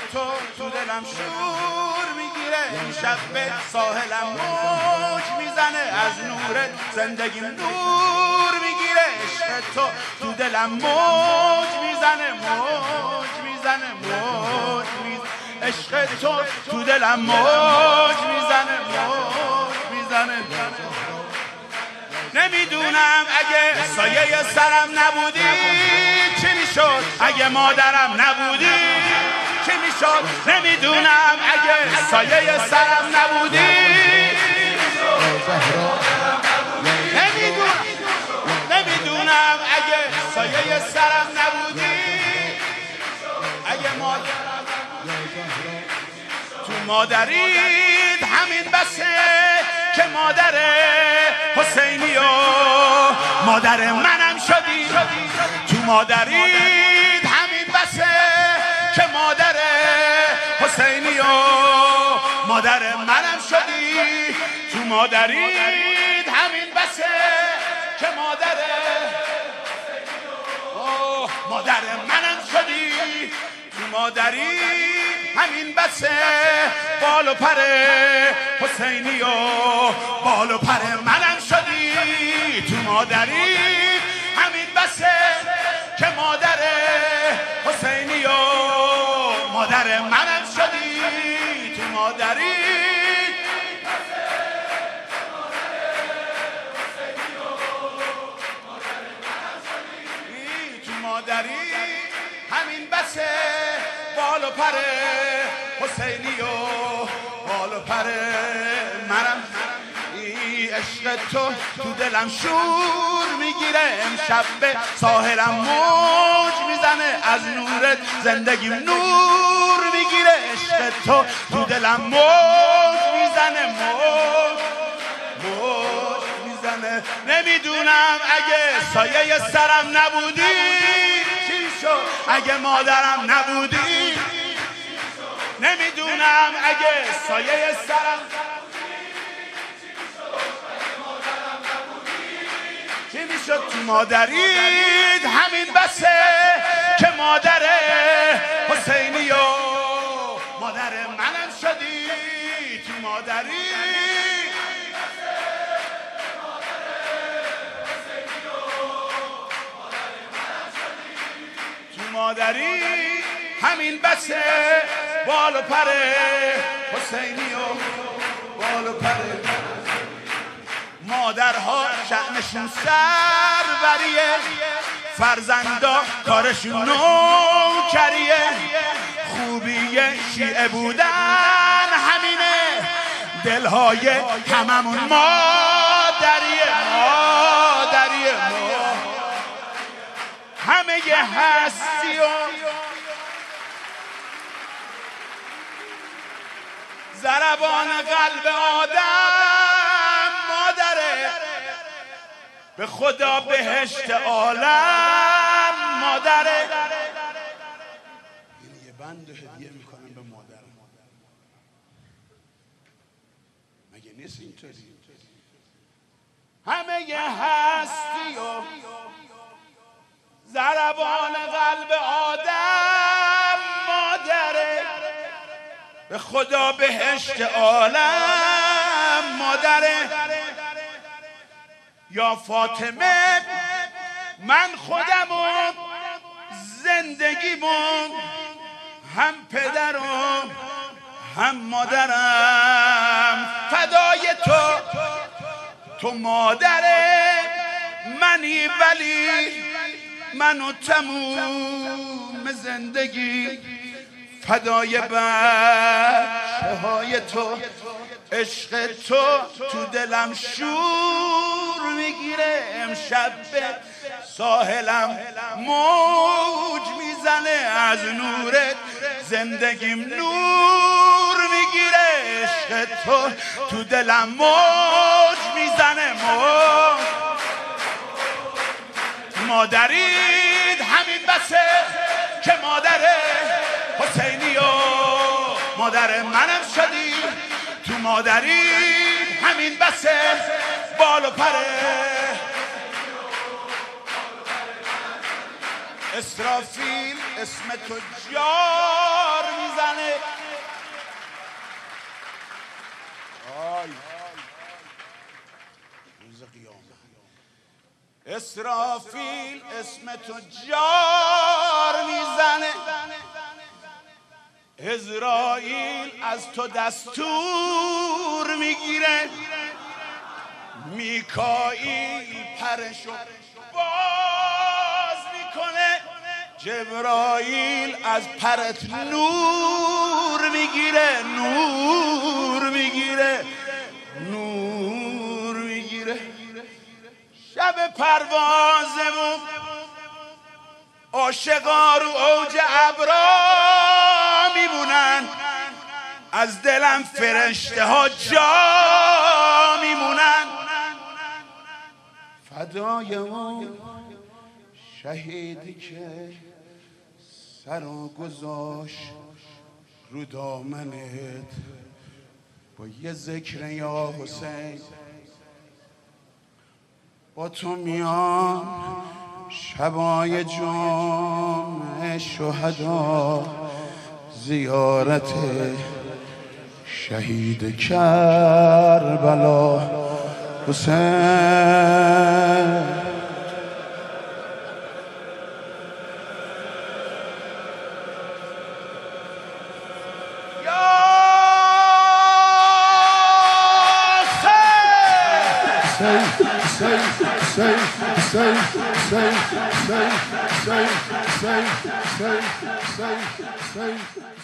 تو دلم شور میگیره امشب به ساحلم موج میزنه از نور زندگیم نور میگیره عشق تو دلم موج میزنه موج میزنه موج میزنه عشق تو دلم موج میزنه موج میزنه نمیدونم اگه سایه سرم نبودی چی میشد اگه مادرم نبودی چی میشد نمیدونم اگه سایه سرم نبودی نمیدونم اگه سایه سرم نبودی اگه مادرم تو مادرید همین بسه که مادر حسینی و مادر منم شدی تو مادرید همین بسه که مادر حسینی و مادر منم شدی تو مادرید همین بسه که مادر مادر منم شدی تو مادری همین بسه بال و پر حسینی و بال و پر منم شدی تو مادری همین بسه که مادر حسینی و مادر منم شدی تو مادری مادری همین بسه بال و پر حسینی و بال و پر منم عشق تو دلم شور میگیره امشب به ساحلم موج میزنه از نورت زندگیم نور میگیره عشق تو دلم موج میزنه موج میزنه نمیدونم اگه سایه سرم نبودی چی شد اگه مادرم نبودی نمیدونم اگه سایه سرم چی میشد تو مادرید همین بسه که مادر حسینی و مادر منم شدی تو مادرید مادری همین بسه بال و پر حسینی و بال و پر مادرها شأنشون سروریه فرزندا کارشون نوکریه خوبی شیعه بودن همینه دلهای هممون مادریه همه یه هستی و ضربان قلب آدم مادره به خدا بهشت عالم مادره یه بند هدیه میکنم به مادرم مگه نیست اینطوری همه یه هستی و ضربان قلب آدم مادره به خدا بهشت عالم مادره یا فاطمه من خودمون زندگیمون هم پدرم هم مادرم فدای تو مادره منی ولی منو تموم زندگی فدای بچه های تو عشق تو دلم شور میگیره امشب به ساحلم موج میزنه از نورت زندگیم نور میگیره عشق تو دلم موج میزنه موج مادرید همین بسه که مادر حسینی و مادر منم شدی تو مادرید همین بسه بال و پره اسرافیل اسم تو جار میزنه. روز قیامت اسرافیل اسم تو جار میزنه، عزرائیل از تو دستور میگیره، میکائیل پرشو باز میکنه، جبرائیل از پرت نور میگیره، نور میگیره، نور میگیره. شب پروازمون عاشقا رو اوج ابرا میمونن، از دلم فرشته ها جا میمونن. فدای اون شهیدی که سرو گذاشت رو دامنت با یه ذکر یا حسین. با تو میام شبای جمعه شهدا زیارت شهید کربلا حسین. Say